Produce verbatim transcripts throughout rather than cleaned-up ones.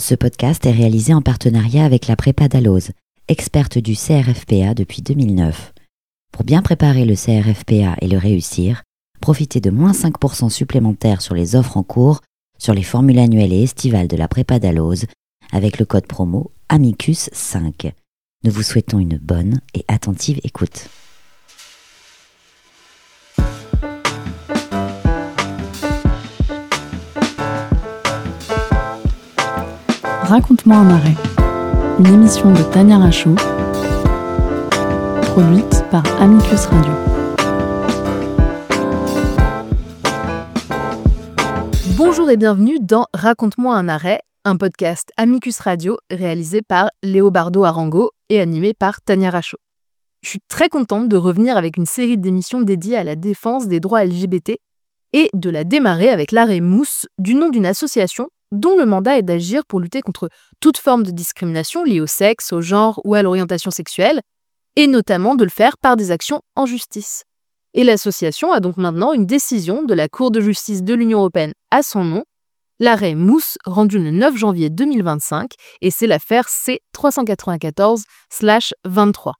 Ce podcast est réalisé en partenariat avec la Prépa Dalloz, experte du C R F P A depuis deux mille neuf. Pour bien préparer le C R F P A et le réussir, profitez de moins cinq pour cent supplémentaires sur les offres en cours, sur les formules annuelles et estivales de la Prépa Dalloz, avec le code promo Amicus cinq. Nous vous souhaitons une bonne et attentive écoute. Raconte-moi un arrêt, une émission de Tania Rachaud, produite par Amicus Radio. Bonjour et bienvenue dans Raconte-moi un arrêt, un podcast Amicus Radio réalisé par Léobardo Arango et animé par Tania Rachaud. Je suis très contente de revenir avec une série d'émissions dédiées à la défense des droits L G B T et de la démarrer avec l'arrêt Mousse du nom d'une association dont le mandat est d'agir pour lutter contre toute forme de discrimination liée au sexe, au genre ou à l'orientation sexuelle, et notamment de le faire par des actions en justice. Et l'association a donc maintenant une décision de la Cour de justice de l'Union européenne à son nom, l'arrêt Mousse rendu le neuf janvier deux mille vingt-cinq, et c'est l'affaire C trois cent quatre-vingt-quatorze vingt-trois.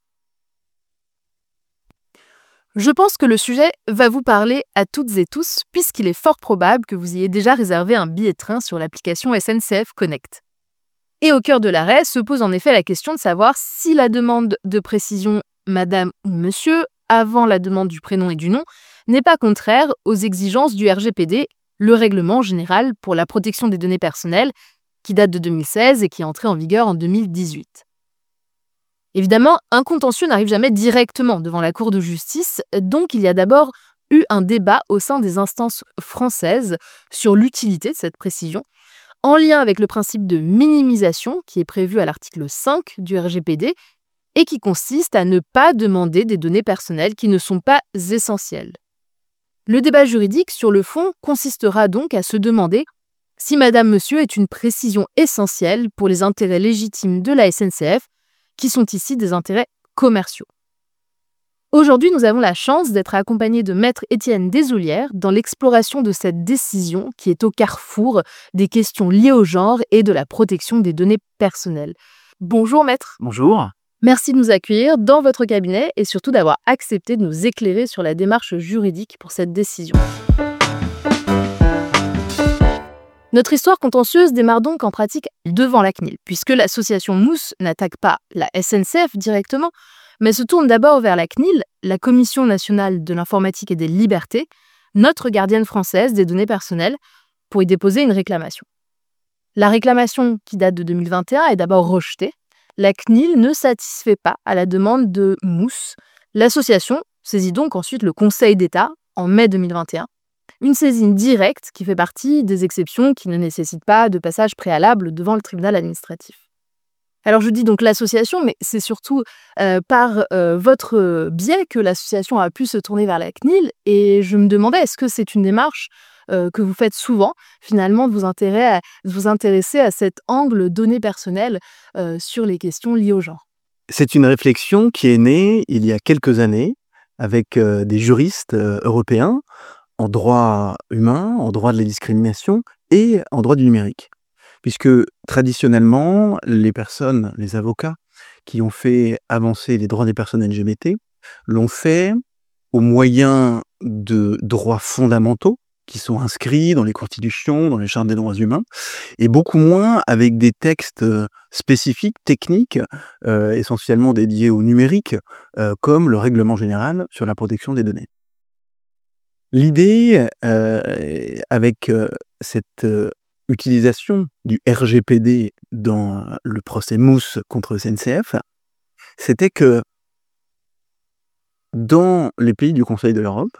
Je pense que le sujet va vous parler à toutes et tous, puisqu'il est fort probable que vous ayez déjà réservé un billet de train sur l'application S N C F Connect. Et au cœur de l'arrêt se pose en effet la question de savoir si la demande de précision « Madame » ou « Monsieur » avant la demande du prénom et du nom n'est pas contraire aux exigences du R G P D, le Règlement général pour la protection des données personnelles, qui date de deux mille seize et qui est entré en vigueur en deux mille dix-huit. Évidemment, un contentieux n'arrive jamais directement devant la Cour de justice, donc il y a d'abord eu un débat au sein des instances françaises sur l'utilité de cette précision, en lien avec le principe de minimisation qui est prévu à l'article cinq du R G P D et qui consiste à ne pas demander des données personnelles qui ne sont pas essentielles. Le débat juridique sur le fond consistera donc à se demander si Madame Monsieur est une précision essentielle pour les intérêts légitimes de la S N C F, qui sont ici des intérêts commerciaux. Aujourd'hui, nous avons la chance d'être accompagnés de Maître Étienne Desoulières dans l'exploration de cette décision qui est au carrefour des questions liées au genre et de la protection des données personnelles. Bonjour Maître. Bonjour. Merci de nous accueillir dans votre cabinet et surtout d'avoir accepté de nous éclairer sur la démarche juridique pour cette décision. Notre histoire contentieuse démarre donc en pratique devant la C N I L, puisque l'association Mousse n'attaque pas la S N C F directement, mais se tourne d'abord vers la C N I L, la Commission nationale de l'informatique et des libertés, notre gardienne française des données personnelles, pour y déposer une réclamation. La réclamation, qui date de deux mille vingt et un, est d'abord rejetée. La C N I L ne satisfait pas à la demande de Mousse. L'association saisit donc ensuite le Conseil d'État en mai deux mille vingt et un. Une saisine directe qui fait partie des exceptions qui ne nécessitent pas de passage préalable devant le tribunal administratif. Alors je dis donc l'association, mais c'est surtout euh, par euh, votre biais que l'association a pu se tourner vers la C N I L, et je me demandais, est-ce que c'est une démarche euh, que vous faites souvent, finalement, de vous, à, de vous intéresser à cet angle données personnelles euh, sur les questions liées au genre? C'est une réflexion qui est née il y a quelques années avec euh, des juristes euh, européens en droit humain, en droit de la discrimination et en droit du numérique. Puisque traditionnellement, les personnes, les avocats qui ont fait avancer les droits des personnes L G B T l'ont fait au moyen de droits fondamentaux qui sont inscrits dans les constitutions, dans les chartes des droits humains, et beaucoup moins avec des textes spécifiques, techniques, euh, essentiellement dédiés au numérique, euh, comme le règlement général sur la protection des données. L'idée, euh, avec euh, cette euh, utilisation du R G P D dans le procès Mousse contre S N C F, c'était que dans les pays du Conseil de l'Europe,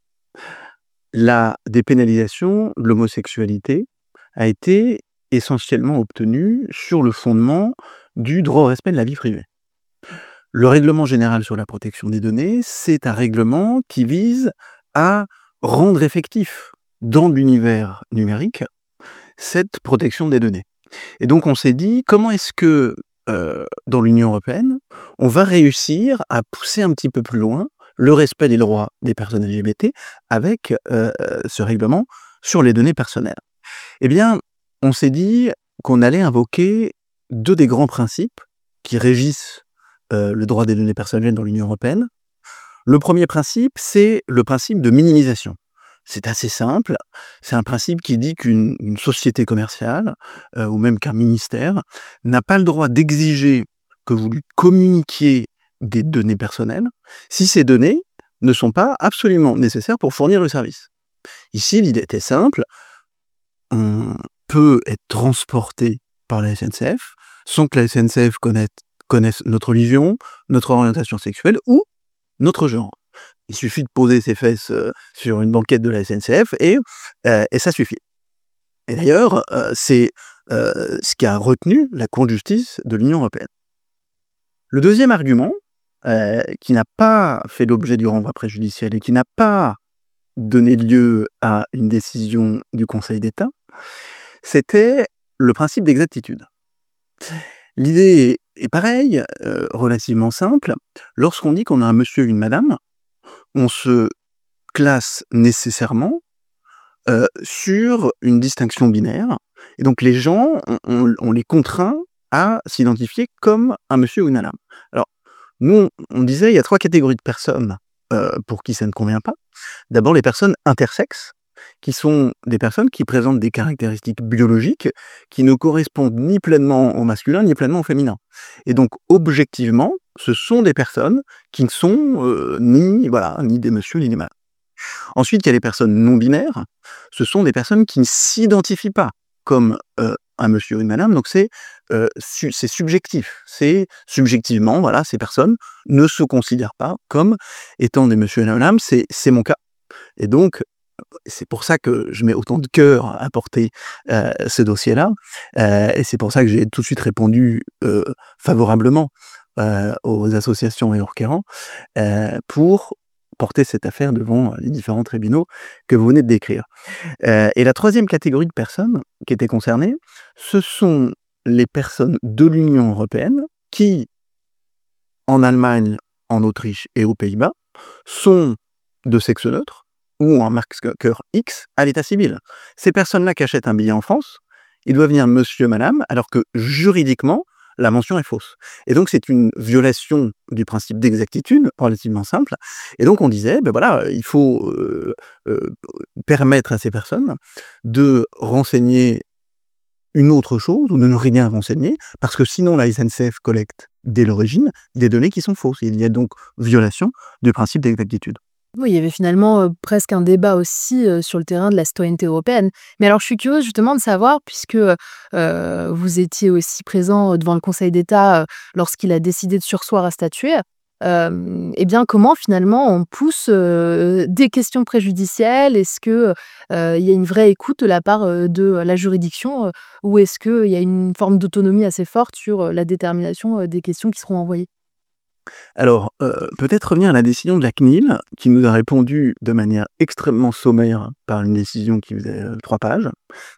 la dépénalisation de l'homosexualité a été essentiellement obtenue sur le fondement du droit au respect de la vie privée. Le règlement général sur la protection des données, c'est un règlement qui vise à rendre effectif dans l'univers numérique cette protection des données. Et donc on s'est dit, comment est-ce que euh, dans l'Union européenne, on va réussir à pousser un petit peu plus loin le respect des droits des personnes L G B T avec euh, ce règlement sur les données personnelles. Eh bien, on s'est dit, qu'on allait invoquer deux des grands principes qui régissent euh, le droit des données personnelles dans l'Union européenne. Le premier principe, c'est le principe de minimisation. C'est assez simple. C'est un principe qui dit qu'une une société commerciale, euh, ou même qu'un ministère, n'a pas le droit d'exiger que vous lui communiquiez des données personnelles si ces données ne sont pas absolument nécessaires pour fournir le service. Ici, l'idée était simple. On peut être transporté par la S N C F sans que la S N C F connaisse, connaisse notre religion, notre orientation sexuelle ou notre genre. Il suffit de poser ses fesses euh, sur une banquette de la S N C F et, euh, et ça suffit. Et d'ailleurs, euh, c'est euh, ce qui a retenu la Cour de justice de l'Union européenne. Le deuxième argument, euh, qui n'a pas fait l'objet du renvoi préjudiciel et qui n'a pas donné lieu à une décision du Conseil d'État, c'était le principe d'exactitude. L'idée est pareille, euh, relativement simple. Lorsqu'on dit qu'on a un monsieur et une madame, on se classe nécessairement euh, sur une distinction binaire. Et donc les gens, on, on, on les contraint à s'identifier comme un monsieur ou une madame. Alors, nous, on disait, il y a trois catégories de personnes euh, pour qui ça ne convient pas. D'abord, les personnes intersexes, qui sont des personnes qui présentent des caractéristiques biologiques qui ne correspondent ni pleinement au masculin, ni pleinement au féminin. Et donc, objectivement, ce sont des personnes qui ne sont euh, ni, voilà, ni des messieurs, ni des madame. Ensuite, il y a les personnes non-binaires. Ce sont des personnes qui ne s'identifient pas comme euh, un monsieur ou une madame. Donc, c'est, euh, su- c'est subjectif. C'est subjectivement, voilà, ces personnes ne se considèrent pas comme étant des messieurs et des madames. C'est, c'est mon cas. Et donc, c'est pour ça que je mets autant de cœur à porter euh, ce dossier-là. Euh, et c'est pour ça que j'ai tout de suite répondu euh, favorablement euh, aux associations et aux requérants euh, pour porter cette affaire devant les différents tribunaux que vous venez de décrire. Euh, et la troisième catégorie de personnes qui étaient concernées, ce sont les personnes de l'Union européenne qui, en Allemagne, en Autriche et aux Pays-Bas, sont de sexe neutre ou en marqueur X à l'état civil. Ces personnes-là qui achètent un billet en France, ils doivent venir monsieur, madame, alors que juridiquement, la mention est fausse. Et donc, c'est une violation du principe d'exactitude relativement simple. Et donc, on disait, ben voilà, il faut euh, euh, permettre à ces personnes de renseigner une autre chose ou de ne rien renseigner, parce que sinon, la S N C F collecte dès l'origine des données qui sont fausses. Il y a donc violation du principe d'exactitude. Oui, il y avait finalement euh, presque un débat aussi euh, sur le terrain de la citoyenneté européenne. Mais alors, je suis curieuse justement de savoir, puisque euh, vous étiez aussi présent devant le Conseil d'État euh, lorsqu'il a décidé de surseoir à statuer, euh, eh bien, comment finalement on pousse euh, des questions préjudicielles? Est-ce qu'il euh, y a une vraie écoute de la part euh, de la juridiction euh, ou est-ce qu'il y a une forme d'autonomie assez forte sur euh, la détermination euh, des questions qui seront envoyées? Alors, euh, peut-être revenir à la décision de la C N I L, qui nous a répondu de manière extrêmement sommaire par une décision qui faisait euh, trois pages,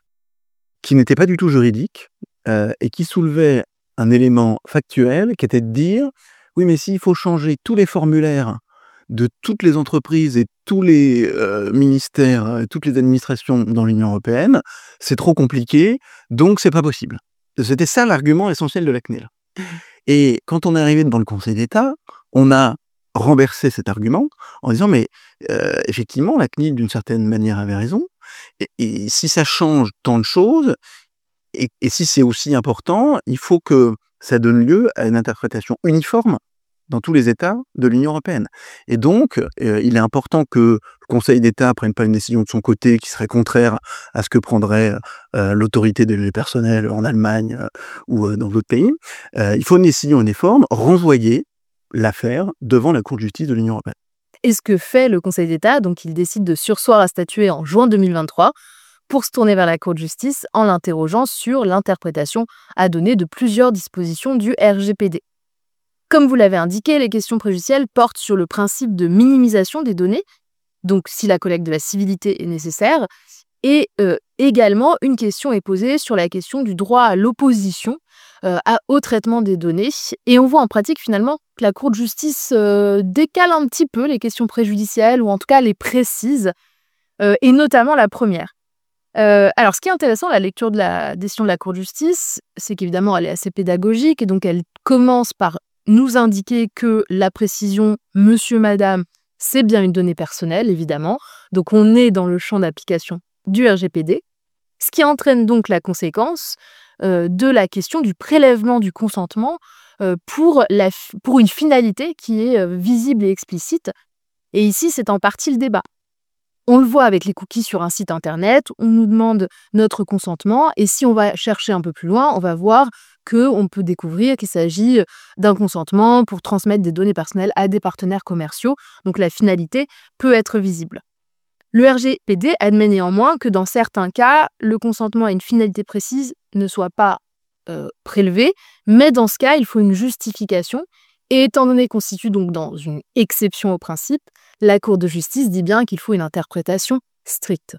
qui n'était pas du tout juridique, euh, et qui soulevait un élément factuel, qui était de dire, oui, mais s'il faut changer tous les formulaires de toutes les entreprises et tous les euh, ministères, euh, toutes les administrations dans l'Union européenne, c'est trop compliqué, donc c'est pas possible. C'était ça l'argument essentiel de la C N I L. Et quand on est arrivé devant le Conseil d'État, on a renversé cet argument en disant mais euh, effectivement la C N I L d'une certaine manière avait raison, et, et si ça change tant de choses, et, et si c'est aussi important, il faut que ça donne lieu à une interprétation uniforme dans tous les États de l'Union européenne. Et donc, euh, il est important que le Conseil d'État ne prenne pas une décision de son côté qui serait contraire à ce que prendrait euh, l'autorité des données personnelles en Allemagne euh, ou euh, dans d'autres pays. Euh, il faut une décision uniforme, renvoyer l'affaire devant la Cour de justice de l'Union européenne. Et ce que fait le Conseil d'État, donc il décide de surseoir à statuer en juin deux mille vingt-trois pour se tourner vers la Cour de justice en l'interrogeant sur l'interprétation à donner de plusieurs dispositions du R G P D. Comme vous l'avez indiqué, les questions préjudicielles portent sur le principe de minimisation des données, donc si la collecte de la civilité est nécessaire, et euh, également une question est posée sur la question du droit à l'opposition euh, à, au traitement des données. Et on voit en pratique finalement que la Cour de justice euh, décale un petit peu les questions préjudicielles, ou en tout cas les précise, euh, et notamment la première. Euh, alors, ce qui est intéressant, la lecture de la décision de la Cour de justice, c'est qu'évidemment, elle est assez pédagogique et donc elle commence par nous indiquer que la précision monsieur, madame, c'est bien une donnée personnelle, évidemment. Donc, on est dans le champ d'application du R G P D, ce qui entraîne donc la conséquence euh, de la question du prélèvement du consentement euh, pour, la, pour une finalité qui est euh, visible et explicite. Et ici, c'est en partie le débat. On le voit avec les cookies sur un site internet, on nous demande notre consentement et si on va chercher un peu plus loin, on va voir qu'on peut découvrir qu'il s'agit d'un consentement pour transmettre des données personnelles à des partenaires commerciaux. Donc la finalité peut être visible. Le R G P D admet néanmoins que dans certains cas, le consentement à une finalité précise ne soit pas euh, prélevé, mais dans ce cas, il faut une justification. Et étant donné qu'on se situe donc dans une exception au principe, la Cour de justice dit bien qu'il faut une interprétation stricte.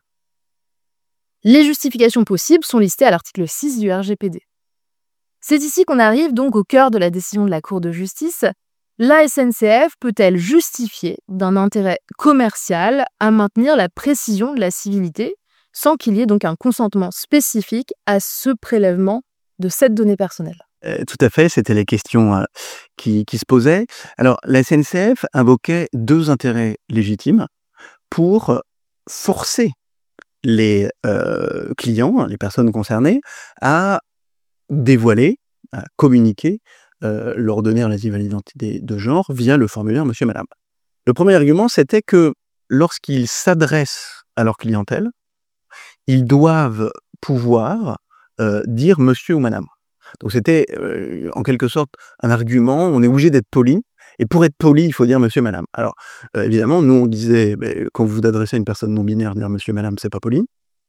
Les justifications possibles sont listées à l'article six du R G P D. C'est ici qu'on arrive donc au cœur de la décision de la Cour de justice. La S N C F peut-elle justifier d'un intérêt commercial à maintenir la précision de la civilité sans qu'il y ait donc un consentement spécifique à ce prélèvement de cette donnée personnelle? Euh, tout à fait, c'était les questions euh, qui, qui se posaient. Alors, la S N C F invoquait deux intérêts légitimes pour forcer les euh, clients, les personnes concernées, à dévoiler, à communiquer euh, leurs données relatives à l'identité de genre via le formulaire monsieur, madame. Le premier argument, c'était que lorsqu'ils s'adressent à leur clientèle, ils doivent pouvoir euh, dire monsieur ou madame. Donc c'était euh, en quelque sorte un argument, on est obligé d'être poli, et pour être poli, il faut dire monsieur, madame. Alors euh, évidemment, nous on disait, bah, quand vous vous adressez à une personne non binaire, dire monsieur, madame, c'est pas poli.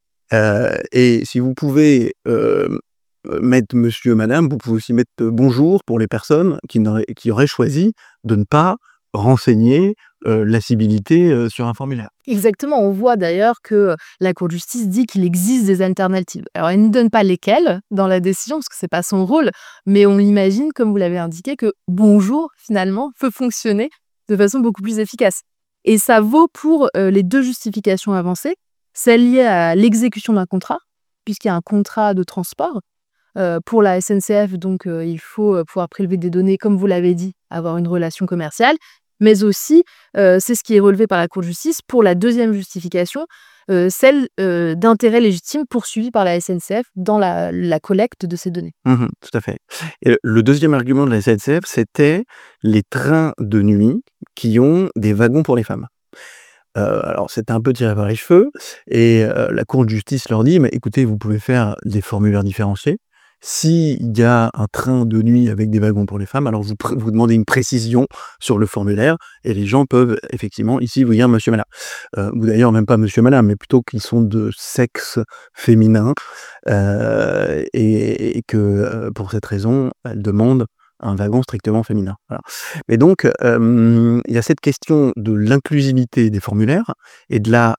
Euh, et si vous pouvez euh, mettre monsieur, madame, vous pouvez aussi mettre bonjour pour les personnes qui, n'auraient, qui auraient choisi de ne pas renseigner euh, la civilité euh, sur un formulaire. Exactement, on voit d'ailleurs que la Cour de justice dit qu'il existe des alternatives. Alors elle ne donne pas lesquelles dans la décision, parce que c'est pas son rôle, mais on imagine, comme vous l'avez indiqué, que bonjour, finalement, peut fonctionner de façon beaucoup plus efficace. Et ça vaut pour euh, les deux justifications avancées, celle liée à l'exécution d'un contrat, puisqu'il y a un contrat de transport. Euh, pour la S N C F, donc, euh, il faut euh, pouvoir prélever des données, comme vous l'avez dit, avoir une relation commerciale. Mais aussi, euh, c'est ce qui est relevé par la Cour de justice, pour la deuxième justification, euh, celle euh, d'intérêt légitime poursuivi par la S N C F dans la, la collecte de ces données. Mmh, tout à fait. Et le deuxième argument de la S N C F, c'était les trains de nuit qui ont des wagons pour les femmes. Euh, alors c'était un peu tiré par les cheveux, et euh, la Cour de justice leur dit, mais écoutez, vous pouvez faire des formulaires différenciés. S'il y a un train de nuit avec des wagons pour les femmes, alors vous, pr- vous demandez une précision sur le formulaire et les gens peuvent effectivement ici vous dire monsieur, madame. Euh, ou d'ailleurs même pas monsieur, madame, mais plutôt qu'ils sont de sexe féminin euh, et, et que euh, pour cette raison, elles demandent un wagon strictement féminin. Voilà. Mais donc, euh, il y a cette question de l'inclusivité des formulaires et de la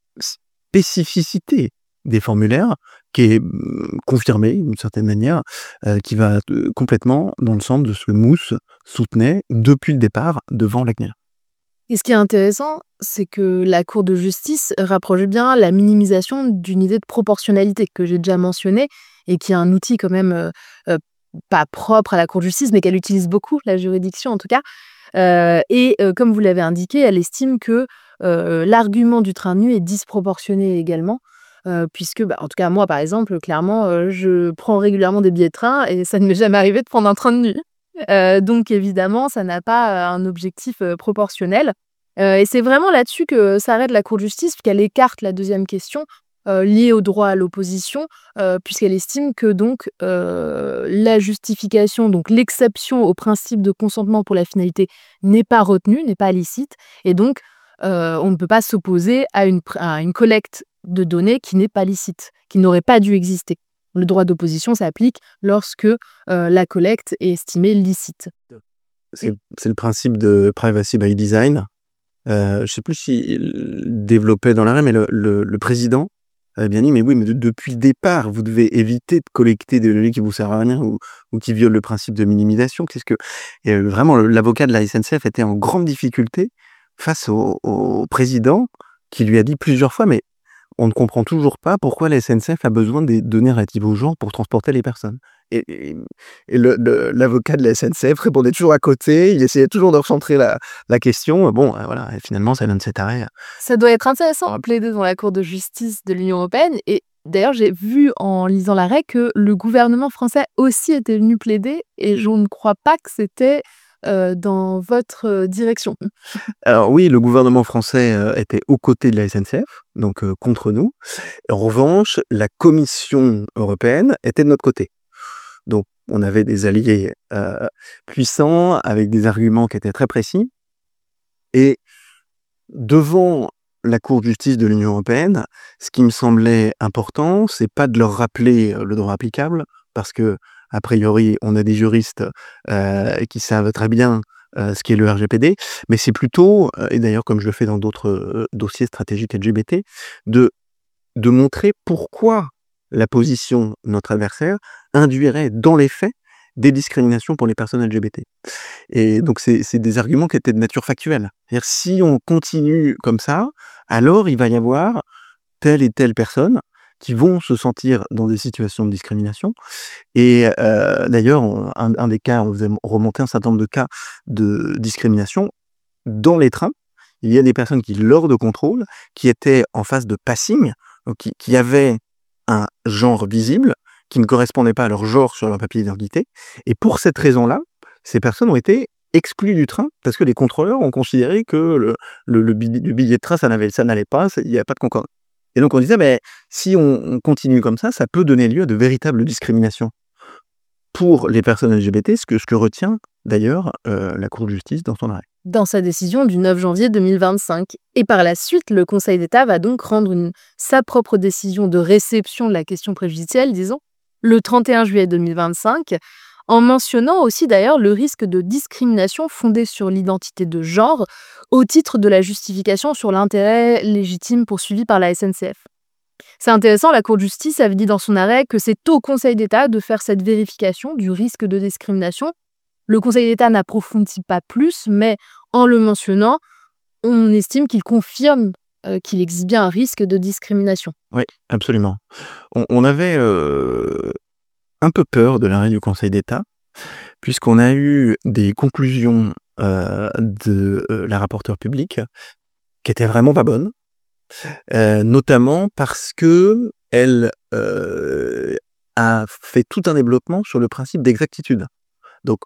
spécificité des formulaires qui est euh, confirmée d'une certaine manière, euh, qui va euh, complètement dans le sens de ce que Mousse soutenait depuis le départ devant l'A C N I L. Et ce qui est intéressant, c'est que la Cour de justice rapproche bien la minimisation d'une idée de proportionnalité que j'ai déjà mentionnée et qui est un outil quand même euh, euh, pas propre à la Cour de justice, mais qu'elle utilise beaucoup, la juridiction en tout cas. Euh, et euh, comme vous l'avez indiqué, elle estime que euh, l'argument du train de nuit est disproportionné également. Euh, puisque, bah, en tout cas, moi, par exemple, clairement, euh, je prends régulièrement des billets de train et ça ne m'est jamais arrivé de prendre un train de nuit. Euh, donc, évidemment, ça n'a pas euh, un objectif euh, proportionnel. Euh, et c'est vraiment là-dessus que s'arrête la Cour de justice, puisqu'elle écarte la deuxième question euh, liée au droit à l'opposition, euh, puisqu'elle estime que donc euh, la justification, donc l'exception au principe de consentement pour la finalité n'est pas retenue, n'est pas licite, et donc euh, on ne peut pas s'opposer à une, à une collecte de données qui n'est pas licite, qui n'aurait pas dû exister. Le droit d'opposition s'applique lorsque euh, la collecte est estimée licite. C'est, c'est le principe de privacy by design. Euh, je ne sais plus s'il développait dans l'arrêt, mais le, le, le président avait bien dit, mais oui, mais de, depuis le départ, vous devez éviter de collecter des données qui vous servent à rien ou, ou qui violent le principe de minimisation. Qu'est-ce que et euh, vraiment, l'avocat de la S N C F était en grande difficulté face au, au président qui lui a dit plusieurs fois, mais on ne comprend toujours pas pourquoi la S N C F a besoin des données relatives au genre pour transporter les personnes. Et, et, et le, le, l'avocat de la S N C F répondait toujours à côté, il essayait toujours de recentrer la, la question. Bon, euh, voilà, et finalement, ça donne cet arrêt. Ça doit être intéressant à plaider devant la Cour de justice de l'Union européenne. Et d'ailleurs, j'ai vu en lisant l'arrêt que le gouvernement français aussi était venu plaider, et je ne crois pas que c'était euh, dans votre euh, direction. Alors oui, le gouvernement français euh, était aux côtés de la S N C F, donc euh, contre nous. En revanche, la Commission européenne était de notre côté. Donc, on avait des alliés euh, puissants, avec des arguments qui étaient très précis. Et devant la Cour de justice de l'Union européenne, ce qui me semblait important, c'est pas de leur rappeler le droit applicable, parce que, a priori, on a des juristes euh, qui savent très bien euh, ce qu'est le R G P D, mais c'est plutôt, euh, et d'ailleurs comme je le fais dans d'autres euh, dossiers stratégiques L G B T, de, de montrer pourquoi la position de notre adversaire induirait dans les faits des discriminations pour les personnes L G B T. Et donc, c'est, c'est des arguments qui étaient de nature factuelle. C'est-à-dire, si on continue comme ça, alors il va y avoir telle et telle personne qui vont se sentir dans des situations de discrimination. Et euh, d'ailleurs, on- un, un des cas, on faisait remonter un certain nombre de cas de discrimination dans les trains. Il y a des personnes qui, lors de contrôle, qui étaient en phase de passing, donc qui, qui avaient un genre visible, qui ne correspondait pas à leur genre sur leur papier d'identité. Et pour cette raison-là, ces personnes ont été exclues du train parce que les contrôleurs ont considéré que le, le, le billet, le billet de train, ça, n'avait, ça n'allait pas, ça- il n'y a pas de concordance. Et donc on disait, ben, si on, on continue comme ça, ça peut donner lieu à de véritables discriminations pour les personnes L G B T, ce que, ce que retient d'ailleurs euh, la Cour de justice dans son arrêt. Dans sa décision du neuf janvier deux mille vingt-cinq. Et par la suite, le Conseil d'État va donc rendre une, sa propre décision de réception de la question préjudicielle, disons, le trente et un juillet deux mille vingt-cinq, en mentionnant aussi d'ailleurs le risque de discrimination fondée sur l'identité de genre au titre de la justification sur l'intérêt légitime poursuivi par la S N C F. C'est intéressant, la Cour de justice avait dit dans son arrêt que c'est au Conseil d'État de faire cette vérification du risque de discrimination. Le Conseil d'État n'approfondit pas plus, mais en le mentionnant, on estime qu'il confirme euh, qu'il existe bien un risque de discrimination. Oui, absolument. On, on avait euh, un peu peur de l'arrêt du Conseil d'État, puisqu'on a eu des conclusions euh, de euh, la rapporteure publique qui étaient vraiment pas bonnes, euh, notamment parce que elle euh, a fait tout un développement sur le principe d'exactitude. Donc,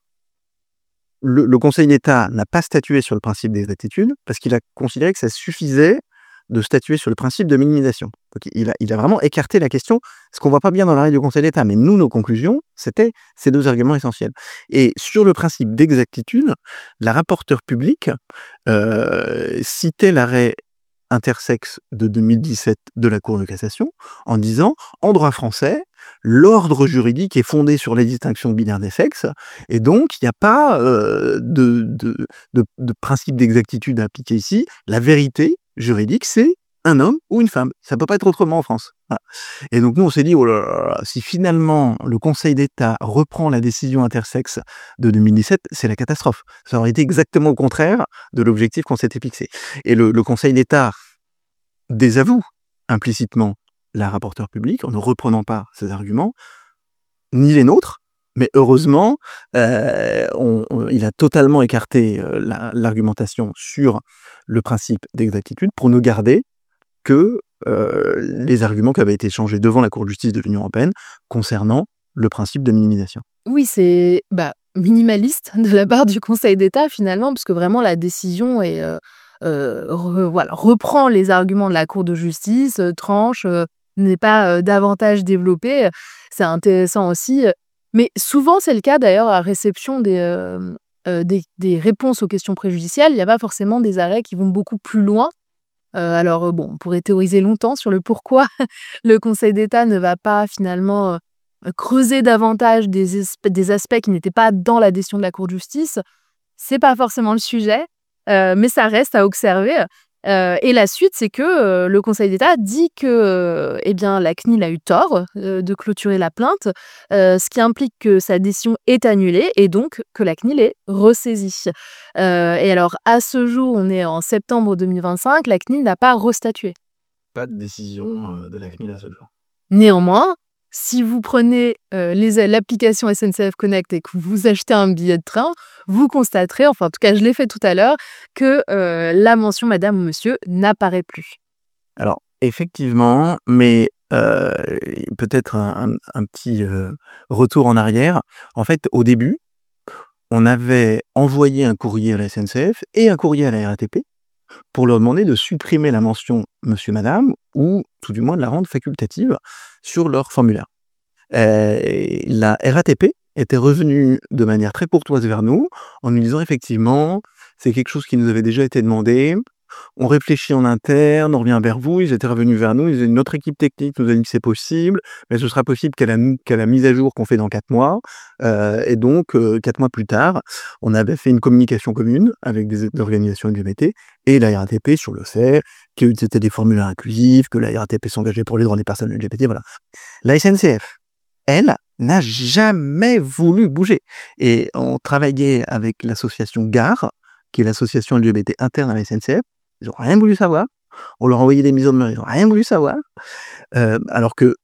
le, le Conseil d'État n'a pas statué sur le principe d'exactitude parce qu'il a considéré que ça suffisait de statuer sur le principe de minimisation. Donc, il a, il a vraiment écarté la question, ce qu'on voit pas bien dans l'arrêt du Conseil d'État. Mais nous, nos conclusions, c'était ces deux arguments essentiels. Et sur le principe d'exactitude, la rapporteure publique euh, citait l'arrêt intersexe de deux mille dix-sept de la Cour de cassation en disant, en droit français, l'ordre juridique est fondé sur les distinctions binaires des sexes, et donc il n'y a pas euh, de, de, de, de principe d'exactitude à appliquer ici. La vérité juridique, c'est un homme ou une femme. Ça peut pas être autrement en France. Voilà. Et donc nous, on s'est dit, oh là là, si finalement le Conseil d'État reprend la décision intersexe de deux mille dix-sept, c'est la catastrophe. Ça aurait été exactement au contraire de l'objectif qu'on s'était fixé. Et le, le Conseil d'État désavoue implicitement la rapporteure publique en ne reprenant pas ses arguments, ni les nôtres, mais heureusement, euh, on, on, il a totalement écarté euh, la, l'argumentation sur le principe d'exactitude pour ne garder que euh, les arguments qui avaient été échangés devant la Cour de justice de l'Union européenne concernant le principe de minimisation. Oui, c'est bah, minimaliste de la part du Conseil d'État finalement, parce que vraiment la décision est, euh, euh, re, voilà, reprend les arguments de la Cour de justice, euh, tranche, euh, n'est pas euh, davantage développée. C'est intéressant aussi. Mais souvent, c'est le cas d'ailleurs à réception des, euh, euh, des, des réponses aux questions préjudicielles. Il n'y a pas forcément des arrêts qui vont beaucoup plus loin. Euh, alors, euh, bon, on pourrait théoriser longtemps sur le pourquoi le Conseil d'État ne va pas finalement euh, creuser davantage des, esp- des aspects qui n'étaient pas dans la décision de la Cour de justice. C'est pas forcément le sujet, euh, mais ça reste à observer. Euh, et la suite, c'est que euh, le Conseil d'État dit que euh, eh bien, la C N I L a eu tort euh, de clôturer la plainte, euh, ce qui implique que sa décision est annulée et donc que la C N I L est ressaisie. Euh, et alors, à ce jour, on est en septembre deux mille vingt-cinq, la C N I L n'a pas restatué. Pas de décision euh, de la C N I L à ce jour. Néanmoins, si vous prenez euh, les- l'application S N C F Connect et que vous achetez un billet de train, vous constaterez, enfin en tout cas je l'ai fait tout à l'heure, que euh, la mention madame ou monsieur n'apparaît plus. Alors, effectivement, mais euh, peut-être un, un- un petit euh, retour en arrière. En fait, au début, on avait envoyé un courrier à la S N C F et un courrier à la R A T P pour leur demander de supprimer la mention monsieur, madame, ou tout du moins de la rendre facultative sur leur formulaire. Euh, et la R A T P était revenue de manière très courtoise vers nous en nous disant effectivement, c'est quelque chose qui nous avait déjà été demandé. On réfléchit en interne, on revient vers vous. Ils étaient revenus vers nous. Ils disaient, notre équipe technique nous a dit que c'est possible, mais ce sera possible qu'à la, qu'à la mise à jour qu'on fait dans quatre mois. Euh, et donc, euh, quatre mois plus tard, on avait fait une communication commune avec des, des organisations L G B T et la R A T P sur le fait que c'était des formulaires inclusifs, que la R A T P s'engageait pour les droits des personnes L G B T. Voilà. La S N C F, elle, n'a jamais voulu bouger. Et on travaillait avec l'association Gare, qui est l'association L G B T interne à la S N C F. Ils n'ont rien voulu savoir. On leur envoyait des mises en demeure, ils n'ont rien voulu savoir. Euh, alors que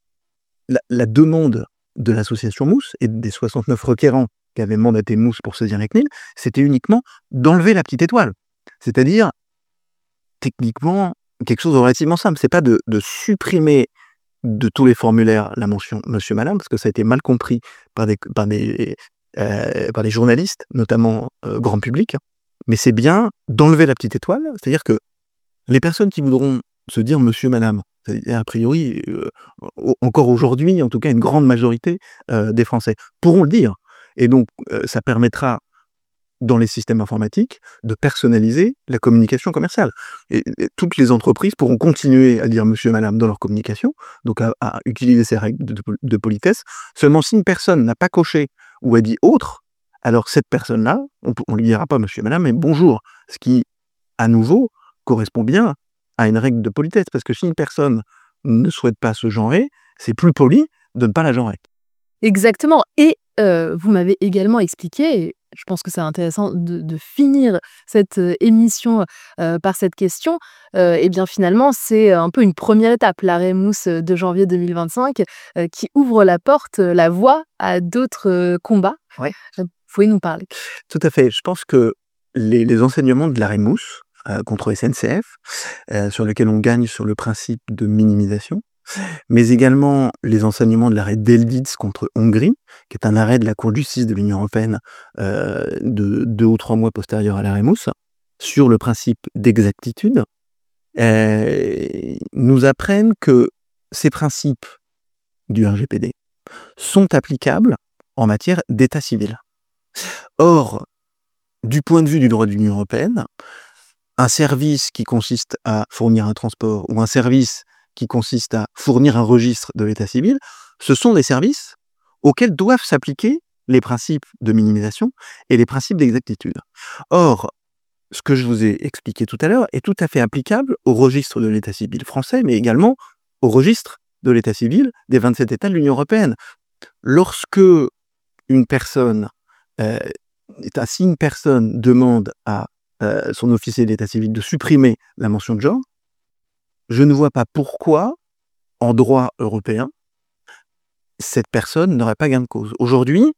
la, la demande de l'association Mousse et des soixante-neuf requérants qui avaient mandaté Mousse pour saisir la C N I L, c'était uniquement d'enlever la petite étoile. C'est-à-dire, techniquement, quelque chose de relativement simple. C'est pas de, de supprimer de tous les formulaires la mention monsieur, madame, parce que ça a été mal compris par des, par des, euh, par des journalistes, notamment euh, grand public, mais c'est bien d'enlever la petite étoile, c'est-à-dire que les personnes qui voudront se dire monsieur, madame, a priori, euh, encore aujourd'hui, en tout cas une grande majorité euh, des Français, pourront le dire. Et donc, euh, ça permettra dans les systèmes informatiques, de personnaliser la communication commerciale. Et, et toutes les entreprises pourront continuer à dire monsieur, madame dans leur communication, donc à, à utiliser ces règles de, de, de politesse. Seulement si une personne n'a pas coché ou a dit autre, alors cette personne-là, on ne lui dira pas monsieur, madame, mais bonjour, ce qui, à nouveau, correspond bien à une règle de politesse, parce que si une personne ne souhaite pas se genrer, c'est plus poli de ne pas la genrer. Exactement. Et euh, vous m'avez également expliqué, et je pense que c'est intéressant de, de finir cette euh, émission euh, par cette question, euh, et bien finalement, c'est un peu une première étape, l'arrêt Mousse de janvier deux mille vingt-cinq, euh, qui ouvre la porte, euh, la voie à d'autres euh, combats. Ouais. Vous pouvez nous parler? Tout à fait. Je pense que les, les enseignements de l'arrêt Mousse euh, contre S N C F, euh, sur lequel on gagne sur le principe de minimisation, mais également les enseignements de l'arrêt Deldiz contre Hongrie, qui est un arrêt de la Cour de justice de l'Union européenne euh, de deux ou trois mois postérieur à l'arrêt Mousse, sur le principe d'exactitude, euh, nous apprennent que ces principes du R G P D sont applicables en matière d'état civil. Or, du point de vue du droit de l'Union européenne, un service qui consiste à fournir un transport ou un service qui consiste à fournir un registre de l'état civil, ce sont des services auxquels doivent s'appliquer les principes de minimisation et les principes d'exactitude. Or, ce que je vous ai expliqué tout à l'heure est tout à fait applicable au registre de l'état civil français, mais également au registre de l'état civil des vingt-sept États de l'Union européenne. Lorsque une personne, euh, si une personne demande à euh, son officier d'état civil de supprimer la mention de genre, je ne vois pas pourquoi, en droit européen, cette personne n'aurait pas gain de cause. Aujourd'hui,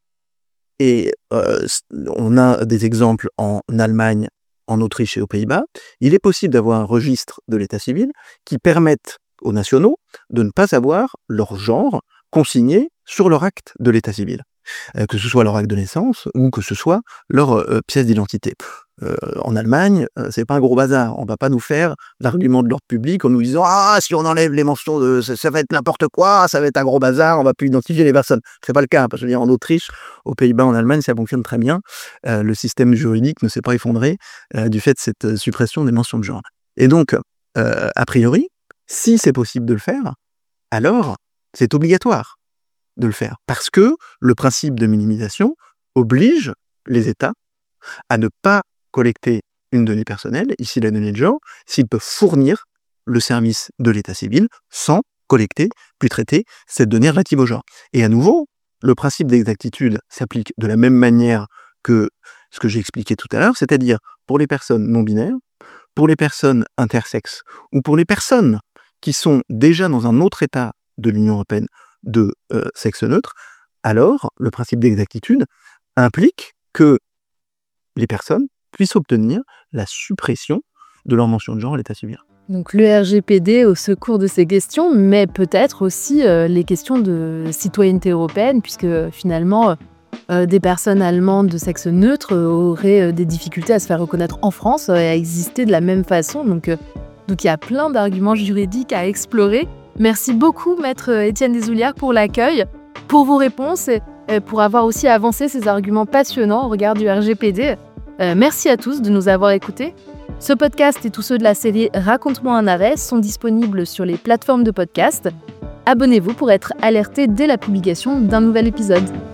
et euh, on a des exemples en Allemagne, en Autriche et aux Pays-Bas, il est possible d'avoir un registre de l'état civil qui permette aux nationaux de ne pas avoir leur genre consigné sur leur acte de l'état civil, euh, que ce soit leur acte de naissance ou que ce soit leur euh, pièce d'identité. Euh, en Allemagne, euh, c'est pas un gros bazar. On va pas nous faire l'argument de l'ordre public en nous disant ah si on enlève les mentions de ça, ça va être n'importe quoi, ça va être un gros bazar, on va plus identifier les personnes. C'est pas le cas parce que je veux dire, en Autriche, aux Pays-Bas, en Allemagne, ça fonctionne très bien. Euh, le système juridique ne s'est pas effondré euh, du fait de cette euh, suppression des mentions de genre. Et donc, euh, a priori, si c'est possible de le faire, alors c'est obligatoire de le faire parce que le principe de minimisation oblige les États à ne pas collecter une donnée personnelle, ici la donnée de genre, s'ils peuvent fournir le service de l'état civil sans collecter puis traiter cette donnée relative au genre. Et à nouveau, le principe d'exactitude s'applique de la même manière que ce que j'ai expliqué tout à l'heure, c'est-à-dire pour les personnes non binaires, pour les personnes intersexes ou pour les personnes qui sont déjà dans un autre État de l'Union européenne de euh, sexe neutre, alors le principe d'exactitude implique que les personnes puissent obtenir la suppression de leur mention de genre à l'état civil. Donc le R G P D au secours de ces questions, mais peut-être aussi euh, les questions de citoyenneté européenne, puisque finalement, euh, des personnes allemandes de sexe neutre euh, auraient euh, des difficultés à se faire reconnaître en France euh, et à exister de la même façon. Donc euh, donc il y a plein d'arguments juridiques à explorer. Merci beaucoup, maître Étienne Deshoulières, pour l'accueil, pour vos réponses et, et pour avoir aussi avancé ces arguments passionnants au regard du R G P D. Euh, merci à tous de nous avoir écoutés. Ce podcast et tous ceux de la série Raconte-moi un arrêt sont disponibles sur les plateformes de podcast. Abonnez-vous pour être alerté dès la publication d'un nouvel épisode.